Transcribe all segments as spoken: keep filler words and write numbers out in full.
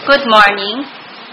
Good morning.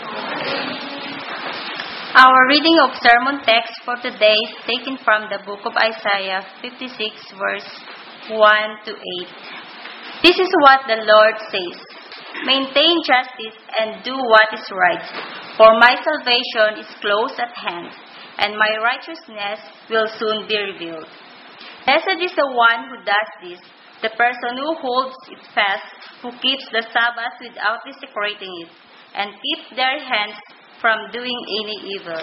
Our reading of sermon text for today is taken from the book of Isaiah fifty-six, verse one to eight. This is what the Lord says: Maintain justice and do what is right, for my salvation is close at hand, and my righteousness will soon be revealed. Blessed is the one who does this, the person who holds it fast, who keeps the Sabbath without desecrating it, and keeps their hands from doing any evil.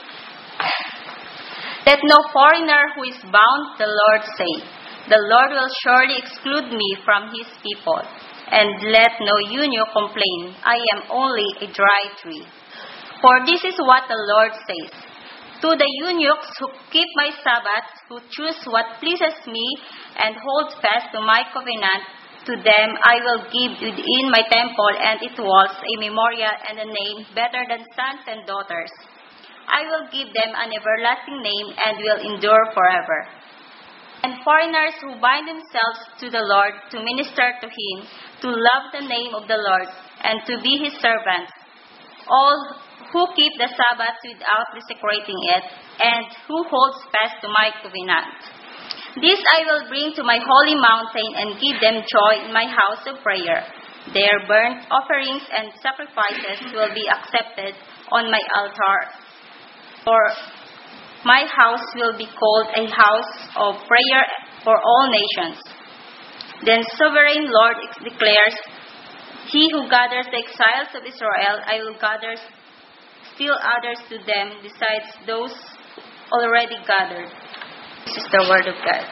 Let no foreigner who is bound, the Lord say, the Lord will surely exclude me from his people. And let no eunuch complain, I am only a dry tree. For this is what the Lord says: To the eunuchs who keep my Sabbath, who choose what pleases me, and hold fast to my covenant, to them I will give within my temple and its walls a memorial and a name better than sons and daughters. I will give them an everlasting name and will endure forever. And foreigners who bind themselves to the Lord to minister to him, to love the name of the Lord, and to be his servants, all who keep the Sabbath without desecrating it, and who holds fast to my covenant. This I will bring to my holy mountain and give them joy in my house of prayer. Their burnt offerings and sacrifices will be accepted on my altar, for my house will be called a house of prayer for all nations. Then sovereign Lord declares, He who gathers the exiles of Israel, I will gather still others to them besides those already gathered. This is the word of God.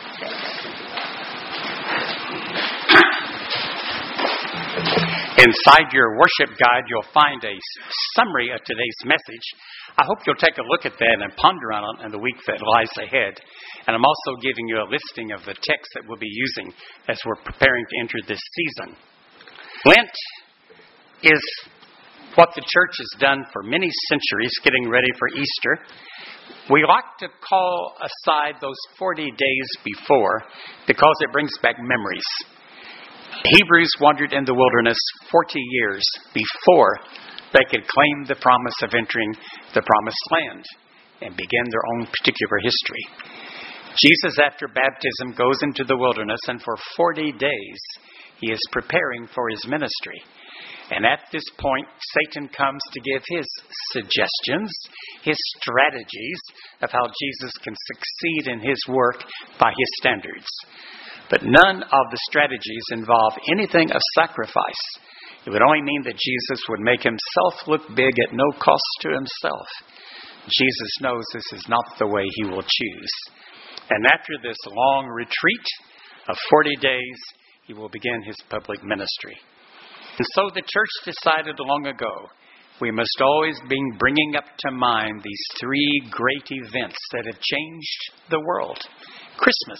Inside your worship guide, you'll find a summary of today's message. I hope you'll take a look at that and ponder on it in the week that lies ahead. And I'm also giving you a listing of the texts that we'll be using as we're preparing to enter this season. Lent is what the church has done for many centuries, getting ready for Easter. We like to call aside those forty days before because it brings back memories. Hebrews wandered in the wilderness forty years before they could claim the promise of entering the promised land and begin their own particular history. Jesus, after baptism, goes into the wilderness, and for forty days he is preparing for his ministry. And at this point, Satan comes to give his suggestions, his strategies of how Jesus can succeed in his work by his standards. But none of the strategies involve anything of sacrifice. It would only mean that Jesus would make himself look big at no cost to himself. Jesus knows this is not the way he will choose. And after this long retreat of forty days, he will begin his public ministry. And so the church decided long ago, we must always be bringing up to mind these three great events that have changed the world. Christmas.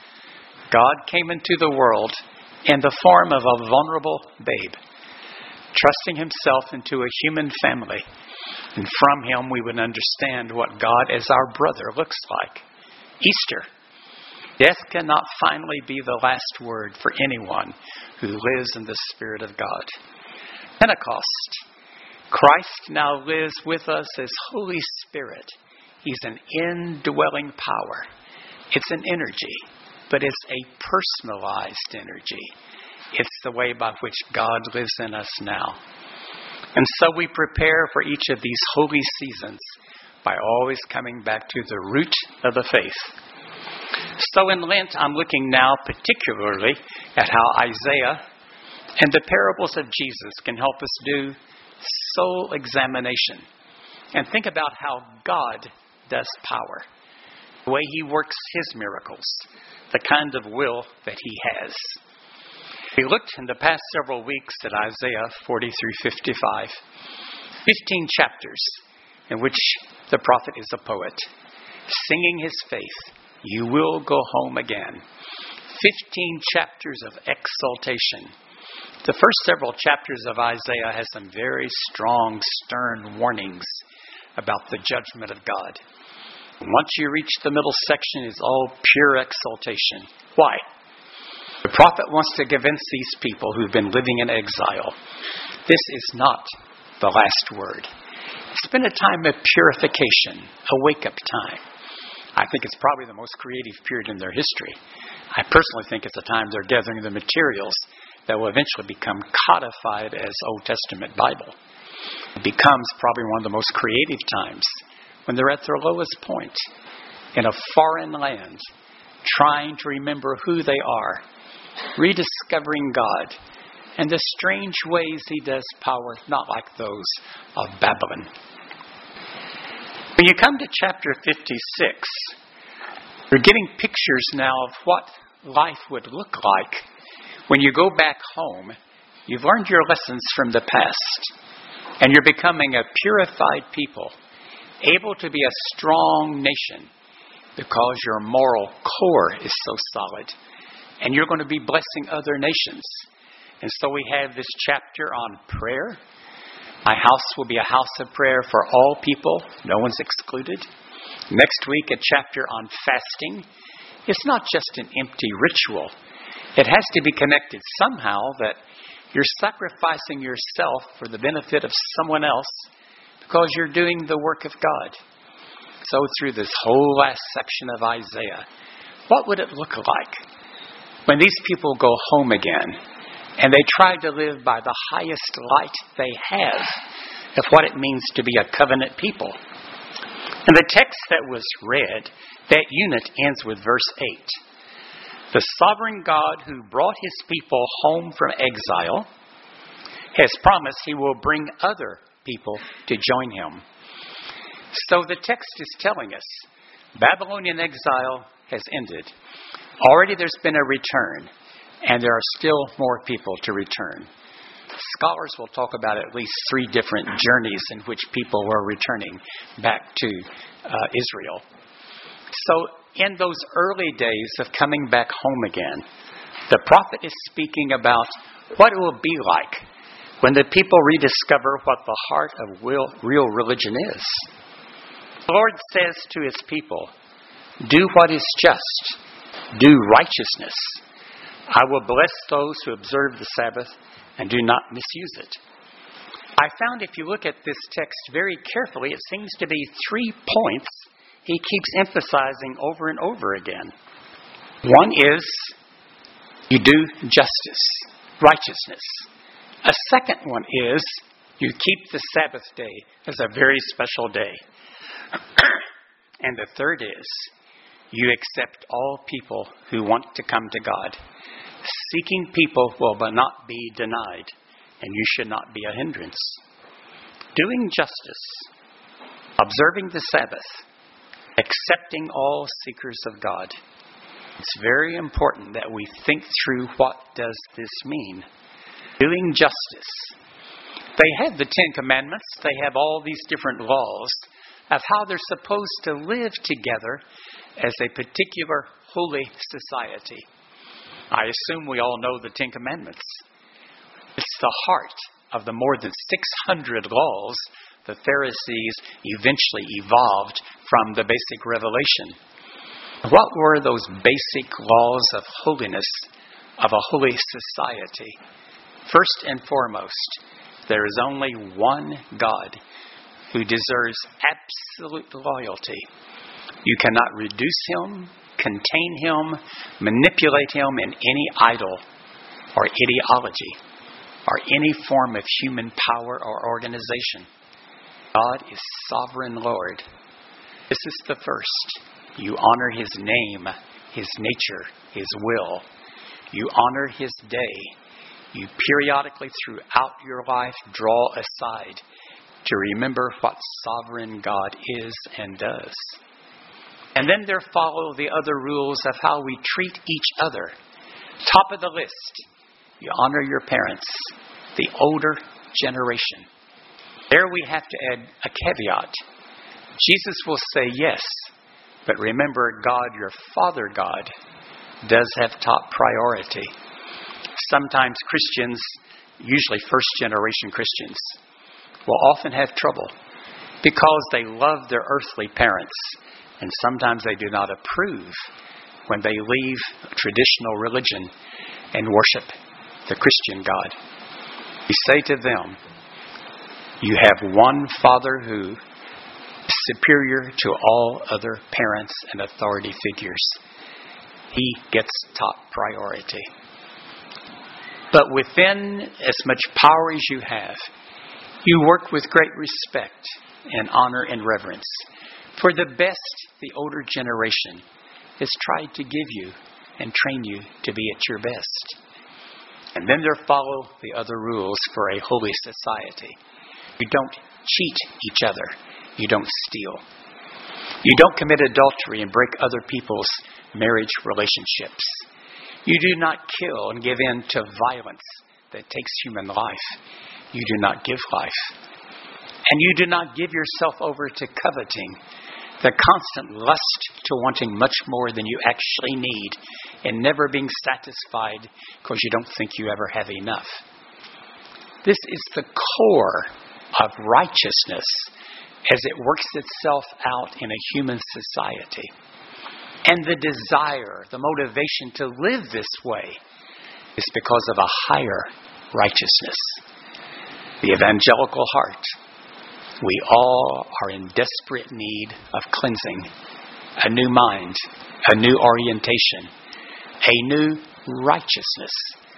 God came into the world in the form of a vulnerable babe, trusting himself into a human family. And from him we would understand what God as our brother looks like. Easter. Death cannot finally be the last word for anyone who lives in the Spirit of God. Pentecost. Christ now lives with us as Holy Spirit. He's an indwelling power. It's an energy, but it's a personalized energy. It's the way by which God lives in us now. And so we prepare for each of these holy seasons by always coming back to the root of the faith. So in Lent, I'm looking now particularly at how Isaiah and the parables of Jesus can help us do soul examination and think about how God does power, the way he works his miracles, the kind of will that he has. We looked in the past several weeks at Isaiah forty through fifty-five, fifteen chapters in which the prophet is a poet, singing his faith. You will go home again. Fifteen chapters of exaltation. The first several chapters of Isaiah has some very strong, stern warnings about the judgment of God. Once you reach the middle section, it's all pure exaltation. Why? The prophet wants to convince these people who've been living in exile, this is not the last word. It's been a time of purification, a wake-up time. I think it's probably the most creative period in their history. I personally think it's a time they're gathering the materials that will eventually become codified as Old Testament Bible. It becomes probably one of the most creative times when they're at their lowest point in a foreign land, trying to remember who they are, rediscovering God, and the strange ways He does power, not like those of Babylon. When you come to chapter fifty-six, you're getting pictures now of what life would look like when you go back home. You've learned your lessons from the past, and you're becoming a purified people, able to be a strong nation because your moral core is so solid, and you're going to be blessing other nations. And so we have this chapter on prayer. My house will be a house of prayer for all people. No one's excluded. Next week, a chapter on fasting. It's not just an empty ritual. It has to be connected somehow that you're sacrificing yourself for the benefit of someone else because you're doing the work of God. So through this whole last section of Isaiah, what would it look like when these people go home again and they try to live by the highest light they have of what it means to be a covenant people? And the text that was read, that unit ends with verse eight. The sovereign God who brought His people home from exile has promised He will bring other people to join Him. So the text is telling us Babylonian exile has ended. Already there's been a return, and there are still more people to return. Scholars will talk about at least three different journeys in which people were returning back to uh, Israel. So in those early days of coming back home again, the prophet is speaking about what it will be like when the people rediscover what the heart of real, real religion is. The Lord says to His people, do what is just, do righteousness. I will bless those who observe the Sabbath and do not misuse it. I found if you look at this text very carefully, it seems to be three points He keeps emphasizing over and over again. One is you do justice, righteousness. A second one is you keep the Sabbath day as a very special day. And the third is you accept all people who want to come to God. Seeking people will not be denied, and you should not be a hindrance. Doing justice, observing the Sabbath, accepting all seekers of God. It's very important that we think through what does this mean. Doing justice. They have the Ten Commandments. They have all these different laws of how they're supposed to live together as a particular holy society. I assume we all know the Ten Commandments. It's the heart of the more than six hundred laws the Pharisees eventually evolved from the basic revelation. What were those basic laws of holiness, of a holy society? First and foremost, there is only one God who deserves absolute loyalty. You cannot reduce Him, contain Him, manipulate Him in any idol or ideology or any form of human power or organization. God is sovereign Lord. This is the first. You honor His name, His nature, His will. You honor His day. You periodically throughout your life draw aside to remember what sovereign God is and does. And then there follow the other rules of how we treat each other. Top of the list, you honor your parents, the older generation. There we have to add a caveat. Jesus will say yes, but remember God, your Father God, does have top priority. Sometimes Christians, usually first generation Christians, will often have trouble because they love their earthly parents and sometimes they do not approve when they leave traditional religion and worship the Christian God. We say to them, you have one Father who is superior to all other parents and authority figures. He gets top priority. But within as much power as you have, you work with great respect and honor and reverence. For the best the older generation has tried to give you and train you to be at your best. And then there follow the other rules for a holy society. You don't cheat each other. You don't steal. You don't commit adultery and break other people's marriage relationships. You do not kill and give in to violence that takes human life. You do not give life. And you do not give yourself over to coveting, the constant lust to wanting much more than you actually need and never being satisfied because you don't think you ever have enough. This is the core of righteousness as it works itself out in a human society. And the desire, the motivation to live this way is because of a higher righteousness. The evangelical heart. We all are in desperate need of cleansing, a new mind, a new orientation, a new righteousness.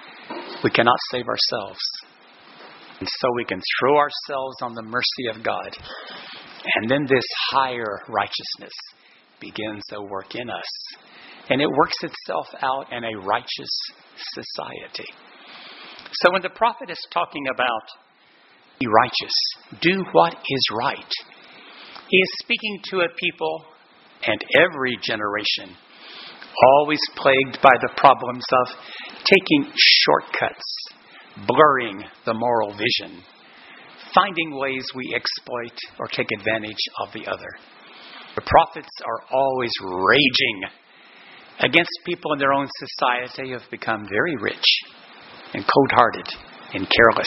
We cannot save ourselves. And so we can throw ourselves on the mercy of God. And then this higher righteousness begins to work in us. And it works itself out in a righteous society. So when the prophet is talking about be righteous, do what is right, he is speaking to a people and every generation always plagued by the problems of taking shortcuts, blurring the moral vision, finding ways we exploit or take advantage of the other. The prophets are always raging against people in their own society who have become very rich and cold-hearted and careless.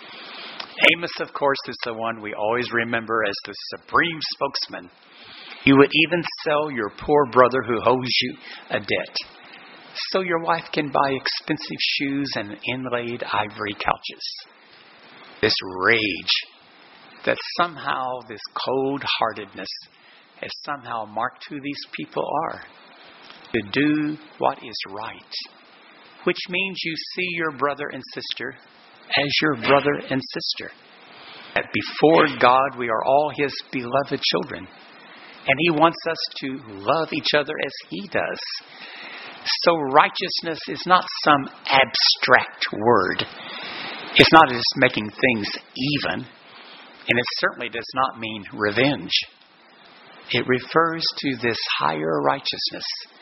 Amos, of course, is the one we always remember as the supreme spokesman. You would even sell your poor brother who owes you a debt, so your wife can buy expensive shoes and inlaid ivory couches. This rage that somehow this cold-heartedness has somehow marked who these people are. To do what is right, which means you see your brother and sister as your brother and sister. That before God we are all His beloved children. And He wants us to love each other as He does. So righteousness is not some abstract word. It's not just making things even. And it certainly does not mean revenge. It refers to this higher righteousness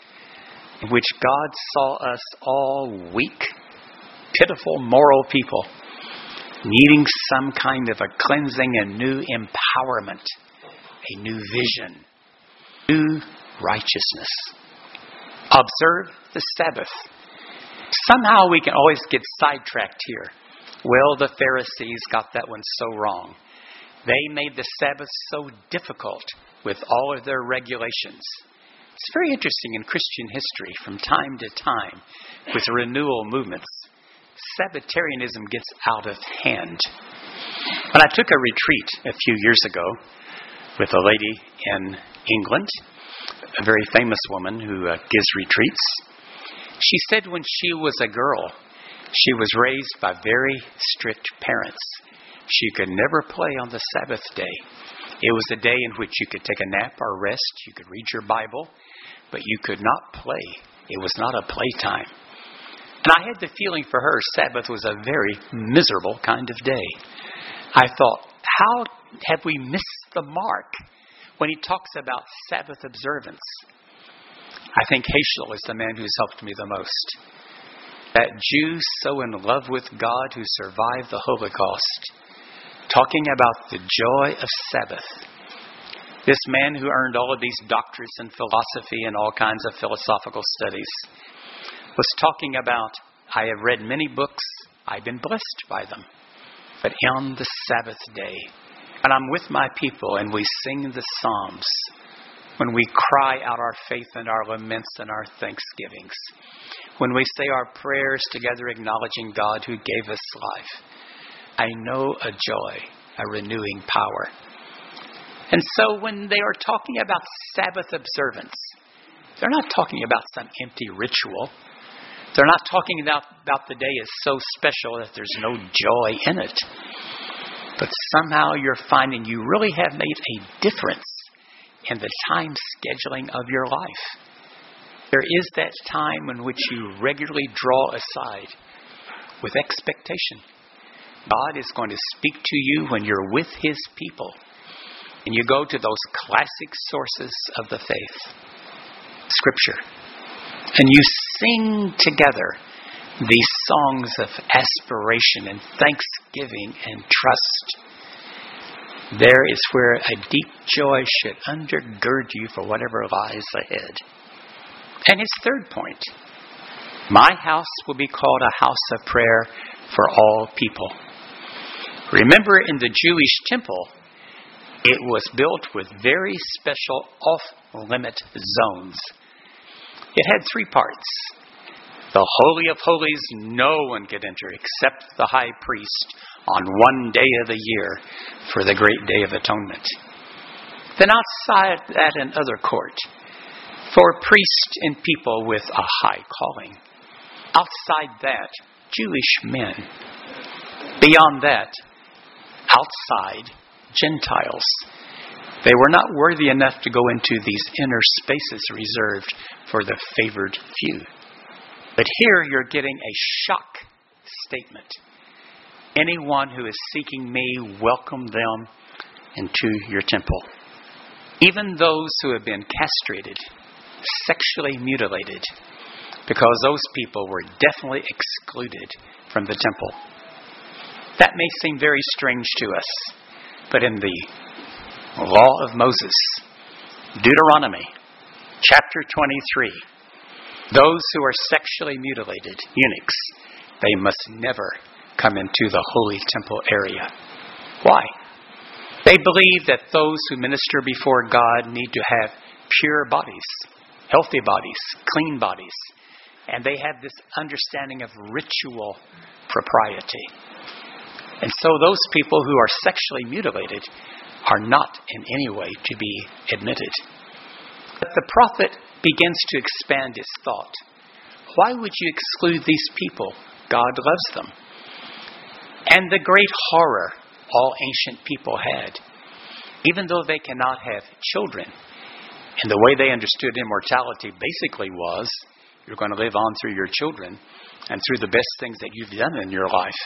in which God saw us all weak, pitiful, moral people, needing some kind of a cleansing, a new empowerment, a new vision, new righteousness. Observe the Sabbath. Somehow we can always get sidetracked here. Well, the Pharisees got that one so wrong. They made the Sabbath so difficult with all of their regulations. It's very interesting in Christian history from time to time with renewal movements. Sabbatarianism gets out of hand. When I took a retreat a few years ago with a lady in England, a very famous woman who uh, gives retreats, she said when she was a girl, she was raised by very strict parents. She could never play on the Sabbath day. It was a day in which you could take a nap or rest. You could read your Bible, but you could not play. It was not a playtime. And I had the feeling for her, Sabbath was a very miserable kind of day. I thought, how have we missed the mark when he talks about Sabbath observance? I think Heschel is the man who's helped me the most. That Jew so in love with God who survived the Holocaust, talking about the joy of Sabbath. This man who earned all of these doctorates in philosophy and all kinds of philosophical studies was talking about, I have read many books, I've been blessed by them, but on the Sabbath day, and I'm with my people and we sing the Psalms, when we cry out our faith and our laments and our thanksgivings, when we say our prayers together acknowledging God who gave us life, I know a joy, a renewing power. And so when they are talking about Sabbath observance, they're not talking about some empty ritual. They're not talking about, about the day is so special that there's no joy in it. But somehow you're finding you really have made a difference in the time scheduling of your life. There is that time in which you regularly draw aside with expectation. God is going to speak to you when you're with His people. And you go to those classic sources of the faith, Scripture. And you sing together these songs of aspiration and thanksgiving and trust. There is where a deep joy should undergird you for whatever lies ahead. And his third point, my house will be called a house of prayer for all people. Remember, in the Jewish temple, it was built with very special off-limit zones. It had three parts. The Holy of Holies, no one could enter except the high priest on one day of the year for the great Day of Atonement. Then outside that, another court for priests and people with a high calling. Outside that, Jewish men. Beyond that, outside, Gentiles. They were not worthy enough to go into these inner spaces reserved for the favored few. But here you're getting a shock statement. Anyone who is seeking me, welcome them into your temple. Even those who have been castrated, sexually mutilated, because those people were definitely excluded from the temple. That may seem very strange to us, but in the law of Moses, Deuteronomy chapter twenty-three, those who are sexually mutilated, eunuchs, they must never come into the holy temple area. Why? They believe that those who minister before God need to have pure bodies, healthy bodies, clean bodies. And they have this understanding of ritual propriety. And so those people who are sexually mutilated are not in any way to be admitted. But the prophet begins to expand his thought. Why would you exclude these people? God loves them. And the great horror all ancient people had, even though they cannot have children, and the way they understood immortality basically was, you're going to live on through your children and through the best things that you've done in your life.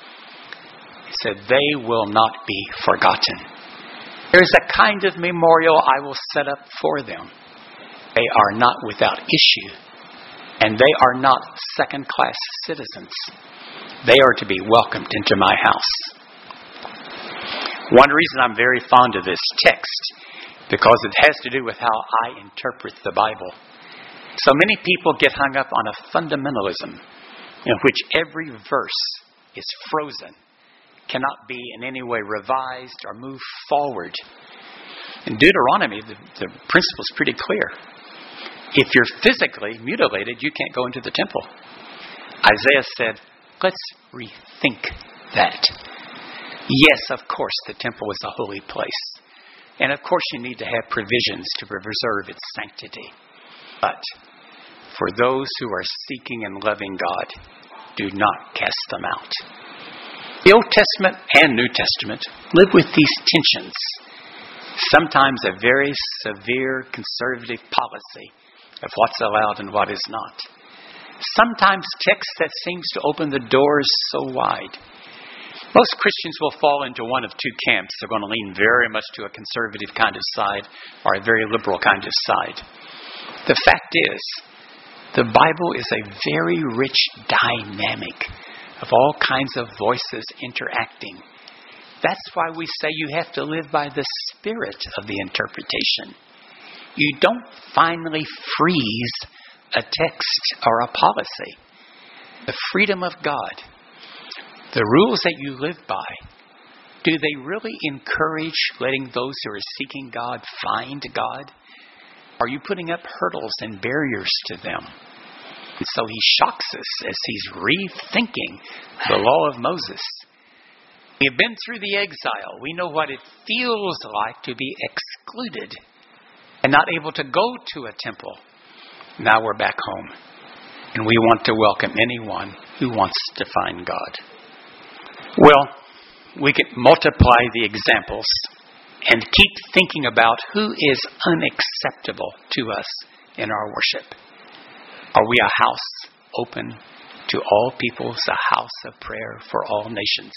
He said, they will not be forgotten. There's a kind of memorial I will set up for them. They are not without issue, and they are not second-class citizens. They are to be welcomed into my house. One reason I'm very fond of this text, because it has to do with how I interpret the Bible. So many people get hung up on a fundamentalism in which every verse is frozen, cannot be in any way revised or moved forward. In Deuteronomy, the, the principle is pretty clear. If you're physically mutilated, you can't go into the temple. Isaiah said, let's rethink that. Yes, of course, the temple is a holy place. And of course, you need to have provisions to preserve its sanctity. But for those who are seeking and loving God, do not cast them out. The Old Testament and New Testament live with these tensions. Sometimes a very severe conservative policy of what's allowed and what is not. Sometimes text that seems to open the doors so wide. Most Christians will fall into one of two camps. They're going to lean very much to a conservative kind of side or a very liberal kind of side. The fact is, the Bible is a very rich dynamic of all kinds of voices interacting. That's why we say you have to live by the spirit of the interpretation. You don't finally freeze a text or a policy. The freedom of God, the rules that you live by, do they really encourage letting those who are seeking God find God? Are you putting up hurdles and barriers to them? And so he shocks us as he's rethinking the law of Moses. We have been through the exile. We know what it feels like to be excluded and not able to go to a temple. Now we're back home. And we want to welcome anyone who wants to find God. Well, we can multiply the examples and keep thinking about who is unacceptable to us in our worship. Are we a house open to all peoples, a house of prayer for all nations?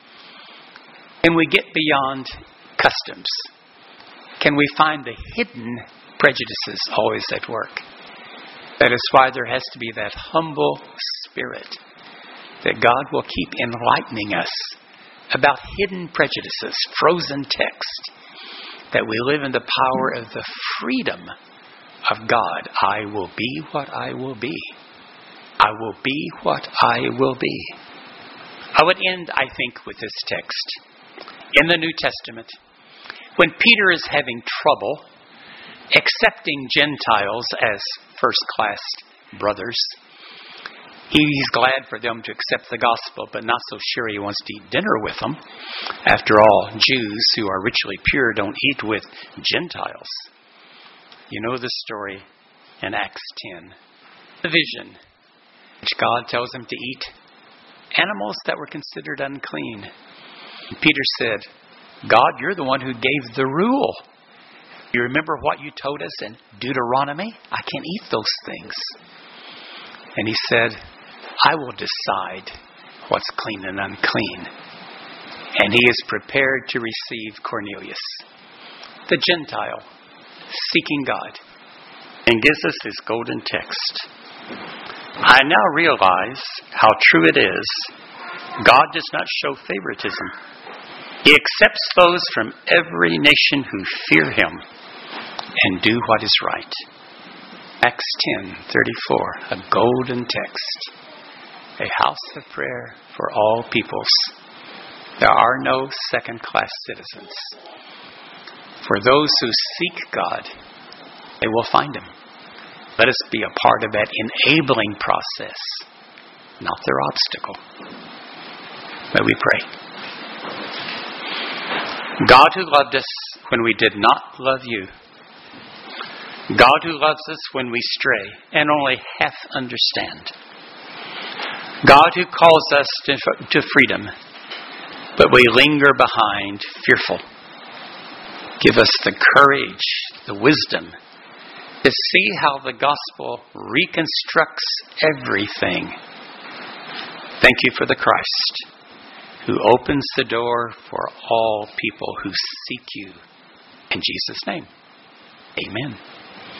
Can we get beyond customs? Can we find the hidden prejudices always at work? That is why there has to be that humble spirit that God will keep enlightening us about hidden prejudices, frozen text, that we live in the power of the freedom of God. I will be what I will be. I will be what I will be. I would end, I think, with this text. In the New Testament, when Peter is having trouble accepting Gentiles as first-class brothers, he's glad for them to accept the gospel, but not so sure he wants to eat dinner with them. After all, Jews who are ritually pure don't eat with Gentiles. You know the story in Acts ten. The vision, which God tells him to eat animals that were considered unclean. And Peter said, God, you're the one who gave the rule. You remember what you told us in Deuteronomy? I can't eat those things. And he said, I will decide what's clean and unclean. And he is prepared to receive Cornelius, the Gentile, seeking God, and gives us this golden text. I now realize how true it is. God does not show favoritism. He accepts those from every nation who fear him and do what is right. Acts ten thirty-four, a golden text. A house of prayer for all peoples. There are no second-class citizens. For those who seek God, they will find him. Let us be a part of that enabling process, not their obstacle. May we pray. God who loved us when we did not love you. God who loves us when we stray and only half understand. God who calls us to, to freedom, but we linger behind, fearful. Give us the courage, the wisdom, to see how the gospel reconstructs everything. Thank you for the Christ, who opens the door for all people who seek you. In Jesus' name, amen.